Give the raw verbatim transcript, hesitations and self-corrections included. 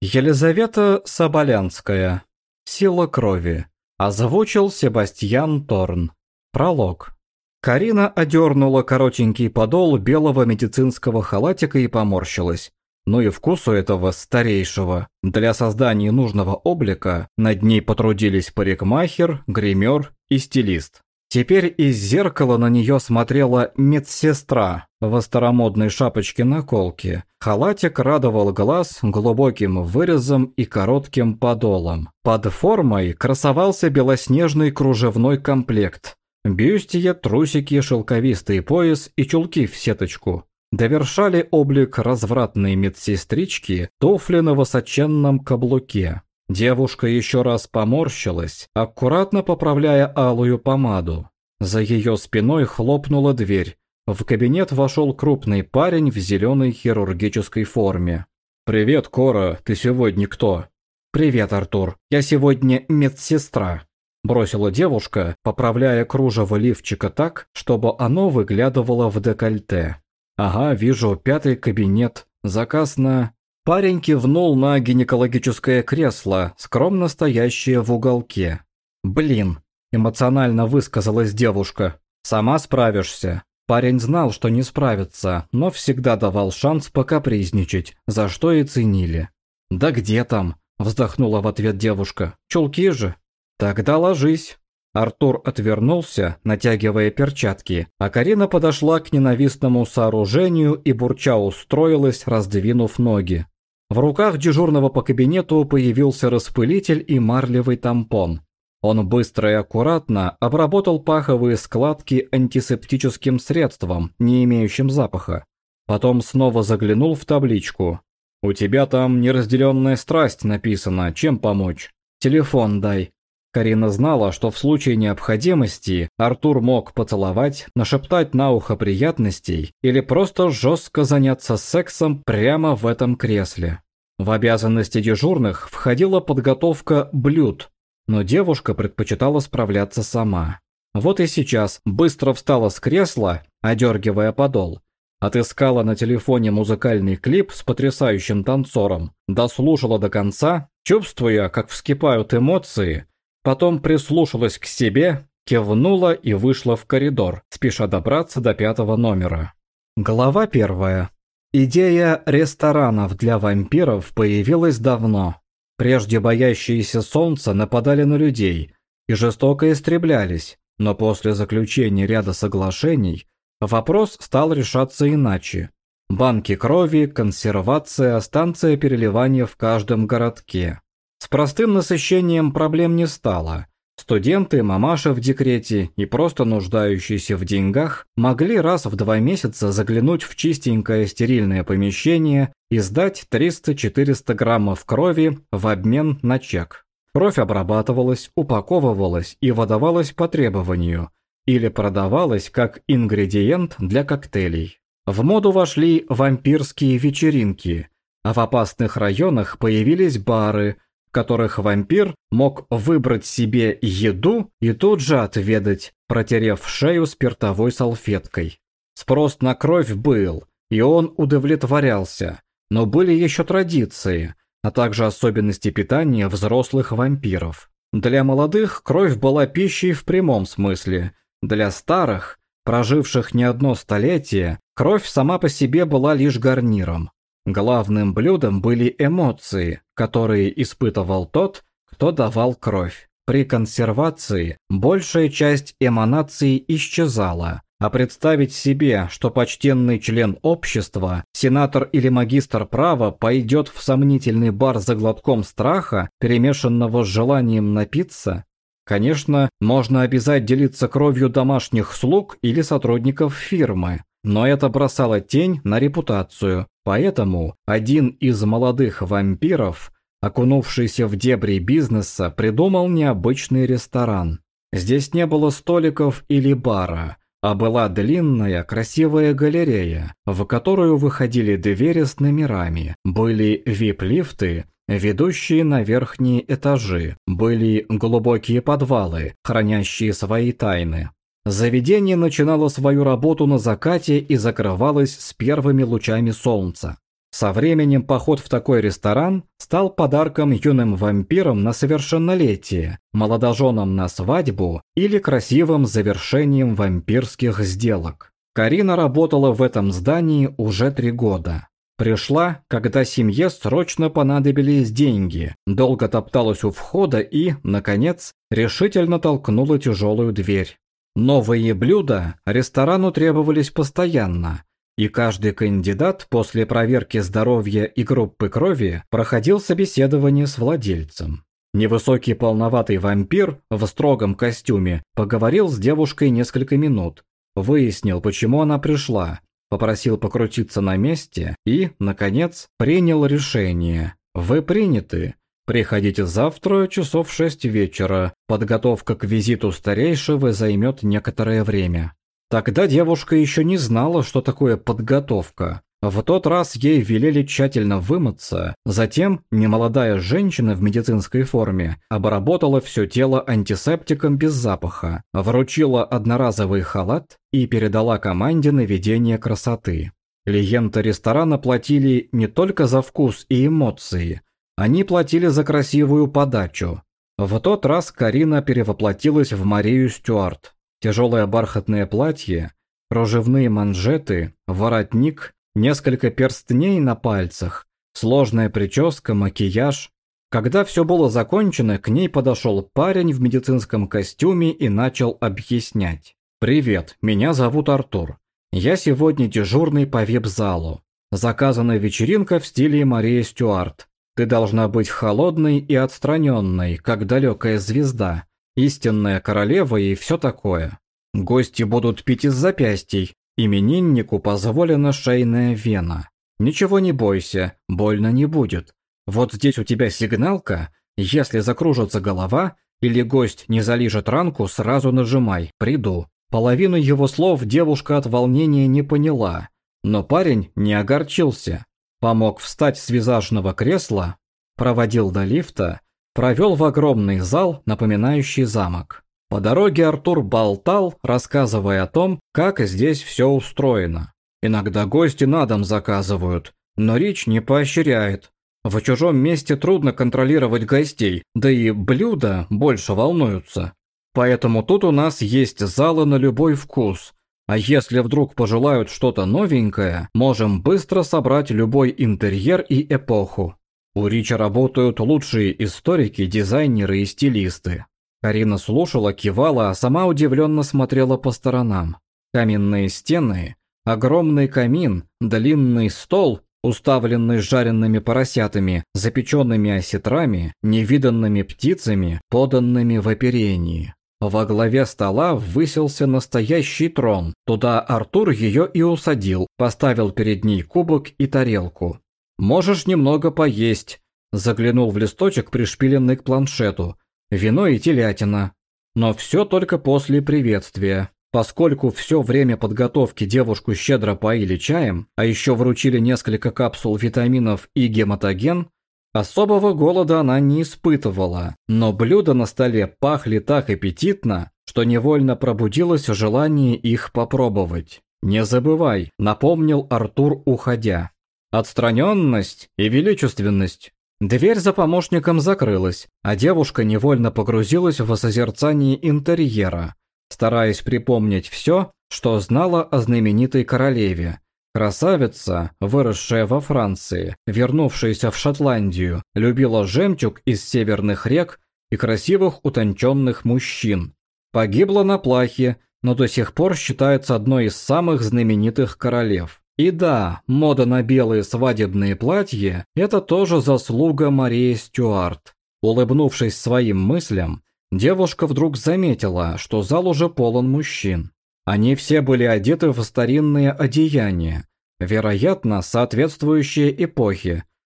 Елизавета Соболянская. Сила крови. Озвучил Себастьян Торн. Пролог. Карина одернула коротенький подол белого медицинского халатика и поморщилась. Ну и вкус у этого старейшего. Для создания нужного облика над ней потрудились парикмахер, гример и стилист. Теперь из зеркала на нее смотрела медсестра в старомодной шапочке-наколке. Халатик радовал глаз глубоким вырезом и коротким подолом. Под формой красовался белоснежный кружевной комплект. Бюстье, трусики, шелковистый пояс и чулки в сеточку. Довершали облик развратной медсестрички туфли на высоченном каблуке. Девушка еще раз поморщилась, аккуратно поправляя алую помаду. За ее спиной хлопнула дверь. В кабинет вошел крупный парень в зеленой хирургической форме. «Привет, Кора, ты сегодня кто?» «Привет, Артур, я сегодня медсестра», – бросила девушка, поправляя кружево лифчика так, чтобы оно выглядывало в декольте. «Ага, вижу, пятый кабинет, заказ на...» Парень кивнул на гинекологическое кресло, скромно стоящее в уголке. «Блин», – эмоционально высказалась девушка. «Сама справишься». Парень знал, что не справится, но всегда давал шанс покапризничать, за что и ценили. «Да где там?» – вздохнула в ответ девушка. «Чулки же». «Тогда ложись». Артур отвернулся, натягивая перчатки, а Карина подошла к ненавистному сооружению и бурча устроилась, раздвинув ноги. В руках дежурного по кабинету появился распылитель и марлевый тампон. Он быстро и аккуратно обработал паховые складки антисептическим средством, не имеющим запаха. Потом снова заглянул в табличку. «У тебя там неразделенная страсть написано, чем помочь?» «Телефон дай». Карина знала, что в случае необходимости Артур мог поцеловать, нашептать на ухо приятностей или просто жестко заняться сексом прямо в этом кресле. В обязанности дежурных входила подготовка блюд, но девушка предпочитала справляться сама. Вот и сейчас быстро встала с кресла, одергивая подол. Отыскала на телефоне музыкальный клип с потрясающим танцором, дослушала до конца, чувствуя, как вскипают эмоции. Потом прислушалась к себе, кивнула и вышла в коридор, спеша добраться до пятого номера. Глава первая. Идея ресторанов для вампиров появилась давно. Прежде боящиеся солнца нападали на людей и жестоко истреблялись, но после заключения ряда соглашений вопрос стал решаться иначе. Банки крови, консервация, станция переливания в каждом городке. С простым насыщением проблем не стало. Студенты, мамаши в декрете и просто нуждающиеся в деньгах могли раз в два месяца заглянуть в чистенькое стерильное помещение и сдать триста-четыреста граммов крови в обмен на чек. Кровь обрабатывалась, упаковывалась и выдавалась по требованию или продавалась как ингредиент для коктейлей. В моду вошли вампирские вечеринки, а в опасных районах появились бары, в которых вампир мог выбрать себе еду и тут же отведать, протерев шею спиртовой салфеткой. Спрос на кровь был, и он удовлетворялся, но были еще традиции, а также особенности питания взрослых вампиров. Для молодых кровь была пищей в прямом смысле, для старых, проживших не одно столетие, кровь сама по себе была лишь гарниром. Главным блюдом были эмоции, которые испытывал тот, кто давал кровь. При консервации большая часть эманаций исчезала, а представить себе, что почтенный член общества, сенатор или магистр права пойдет в сомнительный бар за глотком страха, перемешанного с желанием напиться, конечно, можно обязать делиться кровью домашних слуг или сотрудников фирмы. Но это бросало тень на репутацию, поэтому один из молодых вампиров, окунувшийся в дебри бизнеса, придумал необычный ресторан. Здесь не было столиков или бара, а была длинная красивая галерея, в которую выходили двери с номерами, были вип-лифты, ведущие на верхние этажи, были глубокие подвалы, хранящие свои тайны. Заведение начинало свою работу на закате и закрывалось с первыми лучами солнца. Со временем поход в такой ресторан стал подарком юным вампирам на совершеннолетие, молодоженам на свадьбу или красивым завершением вампирских сделок. Карина работала в этом здании уже три года. Пришла, когда семье срочно понадобились деньги, долго топталась у входа и, наконец, решительно толкнула тяжелую дверь. Новые блюда ресторану требовались постоянно, и каждый кандидат после проверки здоровья и группы крови проходил собеседование с владельцем. Невысокий полноватый вампир в строгом костюме поговорил с девушкой несколько минут, выяснил, почему она пришла, попросил покрутиться на месте и, наконец, принял решение. «Вы приняты. Приходите завтра часов в шесть вечера. Подготовка к визиту старейшего займет некоторое время». Тогда девушка еще не знала, что такое подготовка. В тот раз ей велели тщательно вымыться, затем немолодая женщина в медицинской форме обработала все тело антисептиком без запаха, вручила одноразовый халат и передала команде наведения красоты. Клиенты ресторана платили не только за вкус и эмоции, они платили за красивую подачу. В тот раз Карина перевоплотилась в Марию Стюарт. Тяжелое бархатное платье, кружевные манжеты, воротник, несколько перстней на пальцах, сложная прическа, макияж. Когда все было закончено, к ней подошел парень в медицинском костюме и начал объяснять. «Привет, меня зовут Артур. Я сегодня дежурный по вип-залу. Заказана вечеринка в стиле Мария Стюарт. Ты должна быть холодной и отстраненной, как далекая звезда, истинная королева и все такое. Гости будут пить из запястий. Имениннику позволена шейная вена. Ничего не бойся, больно не будет. Вот здесь у тебя сигналка, если закружится голова или гость не залижет ранку, сразу нажимай, приду». Половину его слов девушка от волнения не поняла, но парень не огорчился. Помог встать с визажного кресла, проводил до лифта, провел в огромный зал, напоминающий замок. По дороге Артур болтал, рассказывая о том, как здесь все устроено. Иногда гости на дом заказывают, но Рич не поощряет. В чужом месте трудно контролировать гостей, да и блюда больше волнуются. Поэтому тут у нас есть залы на любой вкус. А если вдруг пожелают что-то новенькое, можем быстро собрать любой интерьер и эпоху. У Рича работают лучшие историки, дизайнеры и стилисты. Карина слушала, кивала, а сама удивленно смотрела по сторонам. Каменные стены, огромный камин, длинный стол, уставленный жареными поросятами, запеченными осетрами, невиданными птицами, поданными в оперении. Во главе стола высился настоящий трон. Туда Артур ее и усадил, поставил перед ней кубок и тарелку. «Можешь немного поесть», – заглянул в листочек, пришпиленный к планшету. «Вино и телятина. Но все только после приветствия». Поскольку все время подготовки девушку щедро поили чаем, а еще вручили несколько капсул витаминов и гематоген, особого голода она не испытывала, но блюда на столе пахли так аппетитно, что невольно пробудилось желание их попробовать. «Не забывай», – напомнил Артур, уходя. «Отстраненность и величественность». Дверь за помощником закрылась, а девушка невольно погрузилась в созерцание интерьера, стараясь припомнить все, что знала о знаменитой королеве. Красавица, выросшая во Франции, вернувшаяся в Шотландию, любила жемчуг из северных рек и красивых утонченных мужчин. Погибла на плахе, но до сих пор считается одной из самых знаменитых королев. И да, мода на белые свадебные платья – это тоже заслуга Марии Стюарт. Улыбнувшись своим мыслям, девушка вдруг заметила, что зал уже полон мужчин. Они все были одеты в старинные одеяния, вероятно, соответствующие эпохе,